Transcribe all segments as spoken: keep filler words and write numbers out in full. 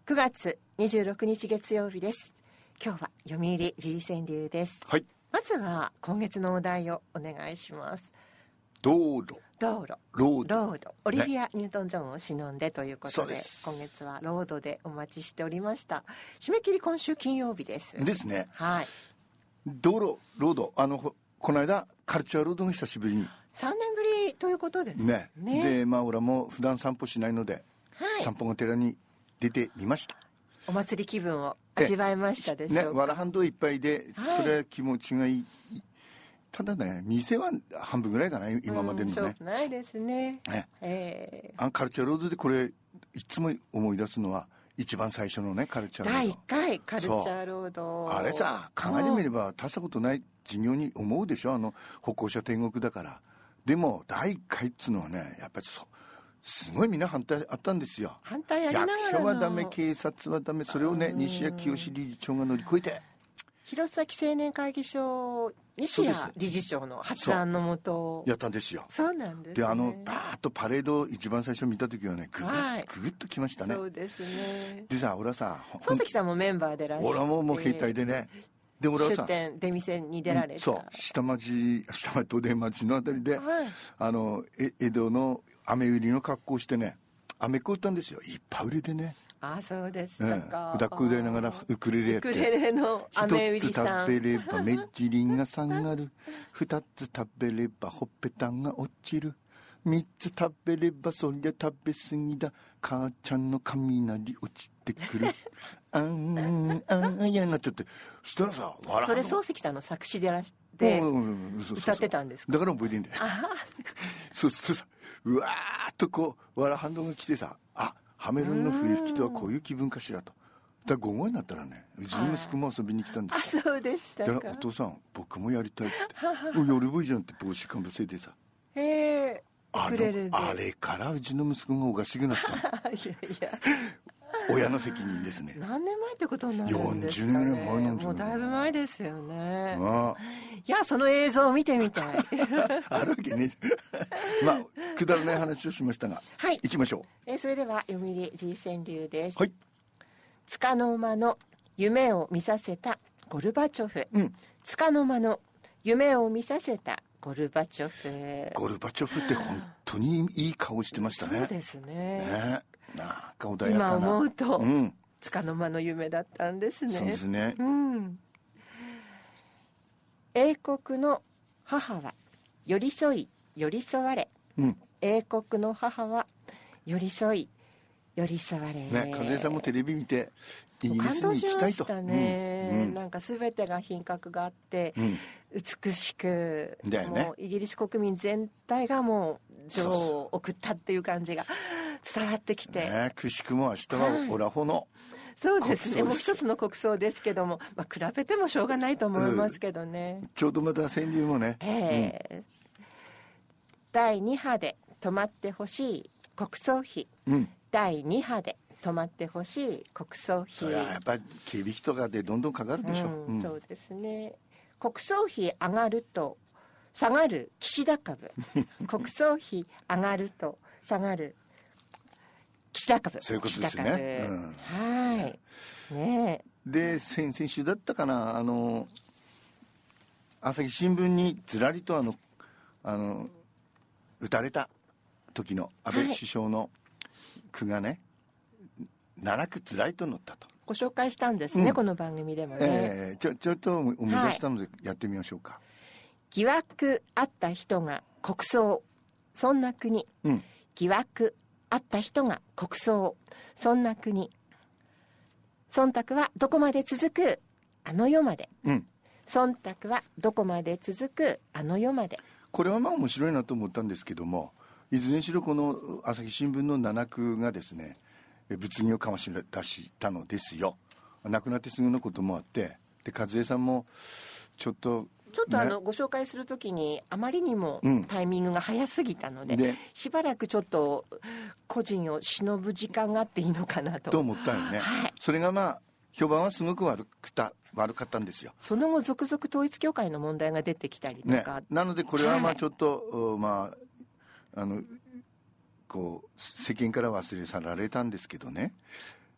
くがつにじゅうろくにち月曜日です。今日は読売時事川柳です。 はい。 まずは今月のお題をお願いします。 道路、 道路、 ロード、 ロード、オリビア・ニュートン・ジョンを忍んでということで、 そうです。 今月はロードでお待ちしておりました。締め切り今週金曜日です。 ですね。 はい。 道路、ロード、あのこの間カルチャーロードが久しぶりにさんねんぶりということですね。 ね。 で、まあ俺も普段散歩しないので、 はい、 散歩が寺に出てみました。 お祭り気分を味わいましたでしょうか。 ね、わら半道いっぱいで、 はい、 それは気持ちがいい。ただね、店は半分ぐらいかな、今までのね。 しょうがないですね。 ね、 えー、 あカルチャーロードでこれいつも思い出すのは一番最初のね、カルチャーロード。 だいいっかいカルチャーロード。 あれさ、考えてみれば大したことない事業に思うでしょ。あの歩行者天国だから。でもだいいっかいっつうのはね、やっぱりそうすごいみんな反対あったんですよ。 反対ありながらの役所はダメ、警察はダメ、それをね、西谷清理事長が乗り越えて、 弘前青年会議所西谷理事長の発案のもとやったんですよ。 そうなんですね。 で、あのバーッとパレードを一番最初見た時はね、ググッ、はい、ググッときましたね。 そうですね。 でさ、俺はさ、 漱石さんもメンバーでらっしゃって、 俺はもうもう携帯でね、で俺はさ、 出店出店に出られた、うん、 そう下町下町都電町のあたりで、 はい、 あのえ江戸の飴売りの格好をしてね、飴食ったんですよ。いっぱい売れてね。 あ、そうでしたか。 うだっこ歌いながらウクレレやって、 ウクレレの飴売りさん、 一つ食べれば目尻が下がる、二つ食べればほっぺたが落ちる、三つ食べればそりゃ食べ過ぎだ、母ちゃんの雷落ちてくるあんあんやなっちゃって、そしたらさ、笑それ漱石さんの作詞でらして歌ってたんですか。 だから覚えてんだよそうするとさ、うわーっとこうわらハンドが来てさ、あ、ハメルンの笛吹きとはこういう気分かしらと。だから午後になったらね、うちの息子も遊びに来たんですよ。 あ、そうでしたか。 だからお父さん僕もやりたいってやればいいじゃんって帽子かぶせてさ、 へえ、 あのあれからうちの息子がおかしくなったのいやいや親の責任ですね。 何年前ってことになるんですかね。 よんじゅうねんぐらい前なんですよ。 もうだいぶ前ですよね。 ああ、 いや、その映像を見てみたいあるわけねまあくだらない話をしましたが、はい、行きましょう。 えー、それでは読売時事川柳です。 はい。 束の間の夢を見させたゴルバチョフ、うん、束の間の夢を見させたゴルバチョフ。 ゴルバチョフって本当にいい顔してましたね。 そうですね。 ね、なんか穏やかな、 今思うと、 うん、 束の間の夢だったんですね。 そうですね、 うん、英国の母は寄り添い寄り添われ、うん、英国の母は寄り添い寄り添われ、 ね、和江さんもテレビ見てイギリスに行きたいと。 感動しましたね、うんうん、なんか全てが品格があって、うん、美しく、ね、もうイギリス国民全体がもう女王を送ったっていう感じが伝わってきて、 ね、くしくも明日はオラホの、はい、 そうですね、もう一つの国葬ですけども、まあ、比べてもしょうがないと思いますけどね、 うん、ちょうどまた川柳もね、 えーうん、だいに波で止まってほしい国葬費、うん、だいに波で止まってほしい国葬費。それはやっぱり警備費とかでどんどんかかるでしょう、 うんうん、そうですね。国葬費上がると下がる岸田株国葬費上がると下がる岸田株。 そういうことですね、うん、 はいね。 で 先, 先週だったかな、あの朝日新聞にずらりとあのあの撃たれた時の安倍首相の句がね、ななくずらりと載ったとご紹介したんですね、うん、この番組でもね、 えー、ちょ, ちょっと思い出したのでやってみましょうか、はい、 疑惑あった人が国葬そんな国、うん、疑惑あった人が国葬そんな国、忖度はどこまで続くあの世まで、うん、忖度はどこまで続くあの世まで。 これはまあ面白いなと思ったんですけども、いずれにしろこの朝日新聞のなな句がですね、物議を醸し出したのですよ。亡くなってすぐのこともあって、で和江さんもちょっとちょっとあの、ね、ご紹介するときにあまりにもタイミングが早すぎたので、うん、しばらくちょっと個人を忍ぶ時間があっていいのかなとと思ったよね、はい、それがまあ評判はすごく悪くた悪かったんですよ。 その後続々統一教会の問題が出てきたりとか、 ね、なのでこれはまあちょっと、はい、まああのこう世間から忘れ去られたんですけどね、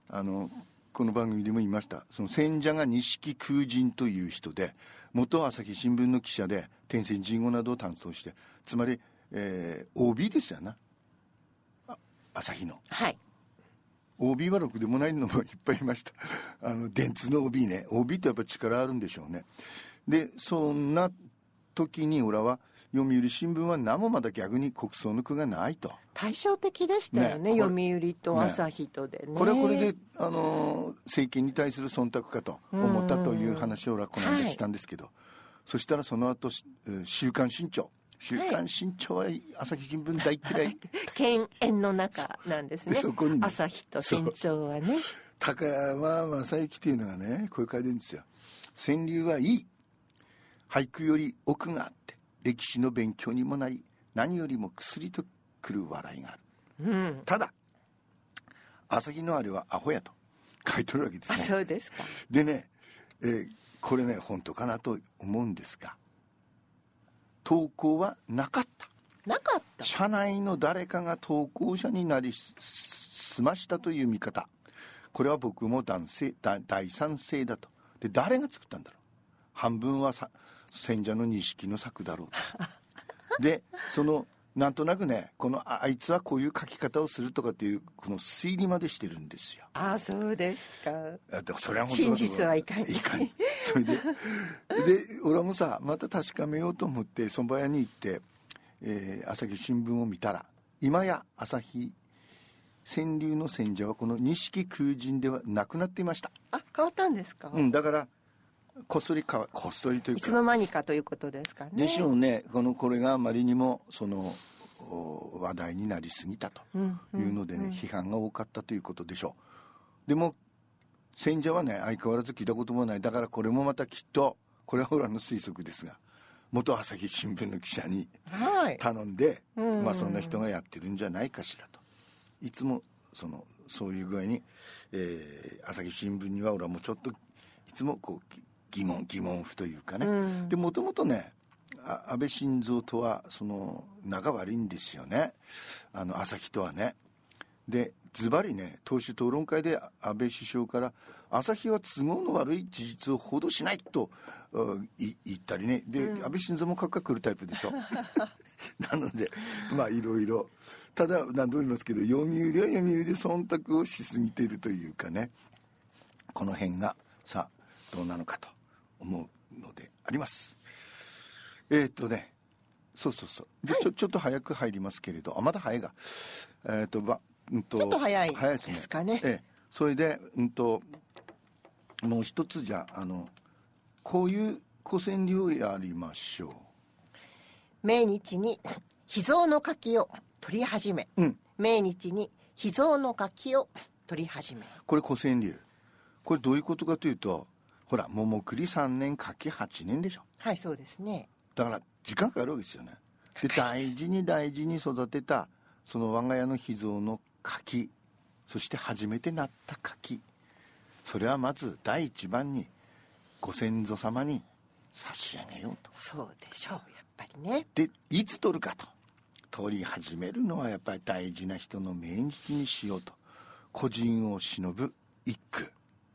あのこの番組でも言いました。その選者が錦空人という人で、元朝日新聞の記者で天線人語などを担当して、つまり、えー、オービー ですよな、朝日の。 はい。 オービー はろくでもないのもいっぱいいました。あの電通の オービー ね。オービー ってやっぱり力あるんでしょうね。でそんな時に俺は読売新聞は何もまだ逆に国葬の句がないと。 対照的でしたよね、読売と朝日とで ね, ねこれはこれで、あのー、政権に対する忖度かと思ったという話を俺はこの間したんですけど、はい、そしたらその後週刊新潮週刊新潮は朝日新聞大嫌い犬猿の中なんですね。そこにね、朝日と新潮はね、 高山正幸っていうのがねこう書いてるんですよ。川柳はいい、俳句より奥があって歴史の勉強にもなり、何よりも薬とくる笑いがある、うん、ただ朝日のあれはアホやと書いてるわけですね。 あ、そうですか。 でね、えー、これね本当かなと思うんですが、投稿はなかったなかった社内の誰かが投稿者になりすましたという見方、これは僕も男性大賛成だと。で誰が作ったんだろう。半分はさ選者の錦の作だろうとでそのなんとなくね、この あ, あいつはこういう書き方をするとかっていうこの推理までしてるんですよ。 ああ、そうですか。 それは本当真実はいかにいかにそれでで俺もさまた確かめようと思ってそば屋に行って、えー、朝日新聞を見たら、今や朝日川柳の選者はこの錦空人ではなくなっていました。 あ、変わったんですか。 うん、だからこっそりかこっそりというかいつの間にかということですかね。 でしょうね。このこれがあまりにもその話題になりすぎたというのでね、うんうんうん、批判が多かったということでしょう。でも選者はね相変わらず聞いたこともない。だからこれもまたきっとこれは俺の推測ですが、元朝日新聞の記者に頼んで、はい、うんまあそんな人がやってるんじゃないかしらと。いつもそのそういう具合に、えー、朝日新聞には俺はもうちょっといつもこう疑問疑問符というかね、うん、でもともとね安倍晋三とはその仲悪いんですよね、あの朝日とはね。でズバリね党首討論会で安倍首相から朝日は都合の悪い事実を報道しないと言ったりね。で、うん、安倍晋三もカッカくるタイプでしょなのでまあいろいろ、ただ何度も言いますけど読売は読売で忖度をしすぎているというかね、この辺がさあどうなのかと思うのであります。えー、っとねそうそうそうで、はい、ちょ、ちょっと早く入りますけれど、あまだ早いが、えー、っとばうんとちょっと早いですかね。 ええ、それでうんともう一つじゃあのこういう古川柳をやりましょう。 命日に秘蔵の柿を取り始め、うん、命日に秘蔵の柿を取り始め、 これ古川柳。これどういうことかというと、ほら桃栗さんねん柿はちねんでしょ。 はい、そうですね。 だから時間かかるわけですよね。で大事に大事に育てたその我が家の秘蔵の柿、そして初めてなった柿、それはまず第一番にご先祖様に差し上げようと。 そうでしょう、やっぱりね。 でいつ取るかと、取り始めるのはやっぱり大事な人の命日にしようと。故人を偲ぶ一句。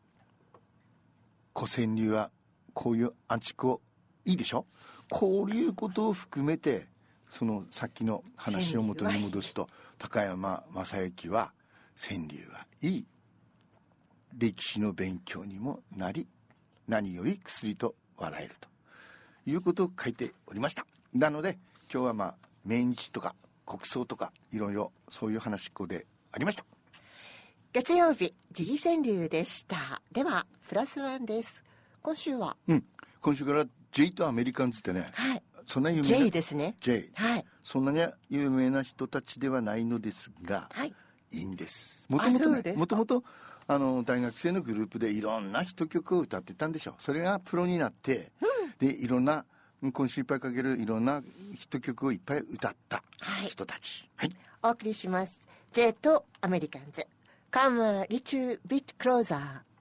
古川柳はこういうアンチコいいでしょ。こういうことを含めてそのさっきの話を元に戻すと、高山正幸は川柳はいい、歴史の勉強にもなり、何より薬と笑えるということを書いておりました。なので今日はまあ命日とか国葬とかいろいろそういう話っこでありました。 月曜日時事川柳でした。ではプラスワンです。今週は、 うん、今週から J とアメリカンズってね、 はい、 そんな有名な J ですね。 J、 はい、 そんなに有名な人たちではないのですが、 はい、 いいんです。もともとね、もともとあの大学生のグループでいろんなヒット曲を歌ってたんでしょう。それがプロになって、うん、でいろんな今週いっぱいかけるいろんなヒット曲をいっぱい歌った人たち、はいはい、 お送りします。 J とアメリカンズ Come a little bit closer。